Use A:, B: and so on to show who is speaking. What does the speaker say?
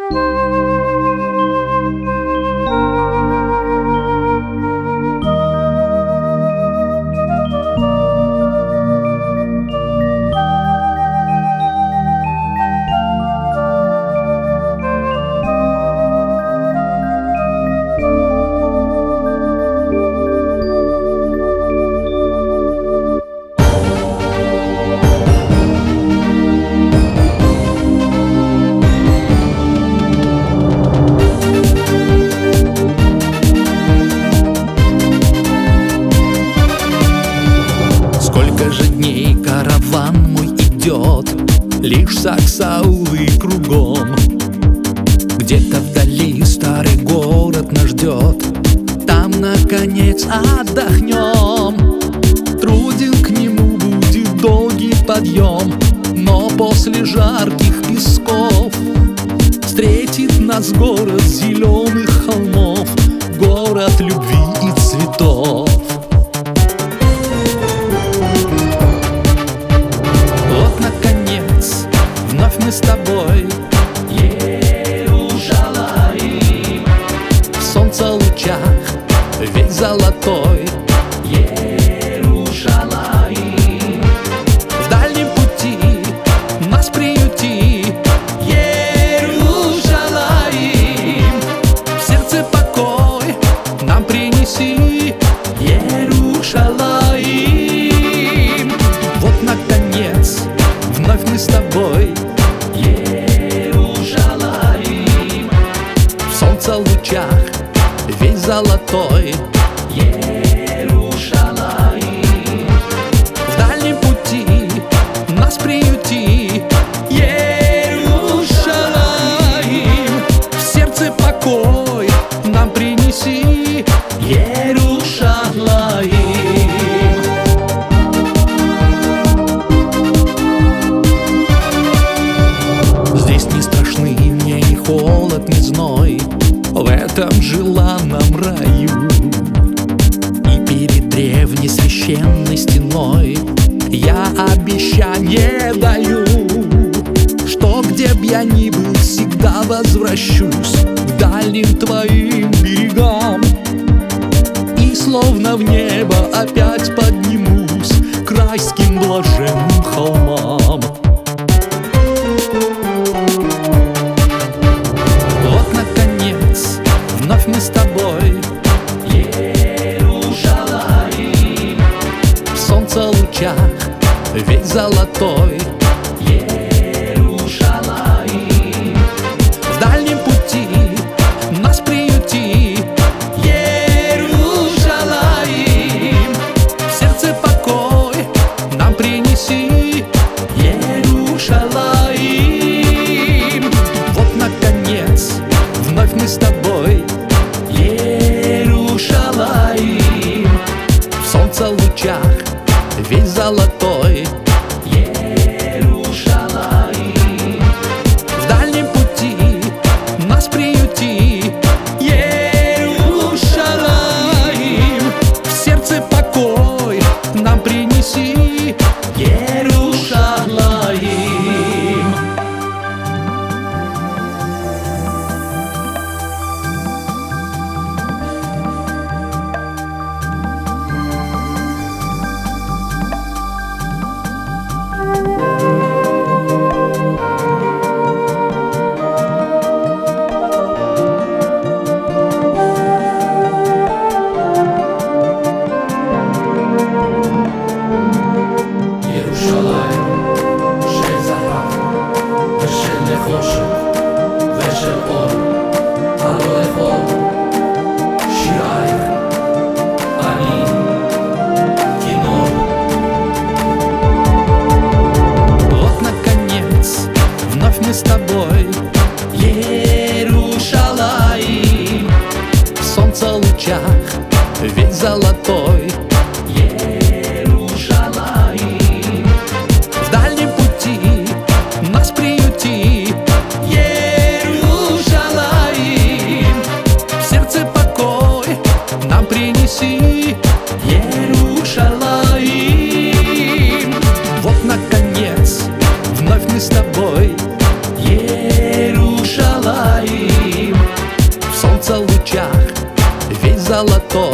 A: Караван мой идет, лишь саксаулы кругом. Где-то вдали старый город нас ждет, там, наконец, отдохнем. Труден к нему будет долгий подъем, но после жарких песков встретит нас город зеленых холмов, город любви и цветов. Мы с тобой, Иерусалим, в солнце лучах весь золотой, Иерусалим, в дальнем пути нас приюти, Иерусалим, в сердце покой нам принеси, Иерусалим. Вот наконец вновь мы с тобой, в лучах весь золотой, Иерусалим, в дальнем пути нас приюти, Иерусалим, в сердце покой нам принеси, Иерусалим. Здесь не страшны мне ни холод, ни зной, в этом желанном раю. И перед древней священной стеной я обещание даю, что где б я ни был, всегда возвращусь к дальним твоим берегам. И словно в небо опять поднимусь к райским блаженным холмам. Вновь мы с тобой, Иерусалим, в солнце лучах весь золотой, Иерусалим, в дальнем пути нас приюти, Иерусалим, в сердце покой нам принеси, Иерусалим. Вот наконец вновь мы с тобой, Иерусалим, в солнце лучах весь золотой, Иерусалим, в дальнем пути нас приюти, Иерусалим, в сердце покой нам принеси, Иерусалим. Мы с тобой, Иерусалим, в солнце лучах весь золотой, Иерусалим, в дальнем пути нас приюти, Иерусалим, в сердце покой нам принеси, Иерусалим. Вот наконец вновь мы с тобой, Иерусалим, золотой.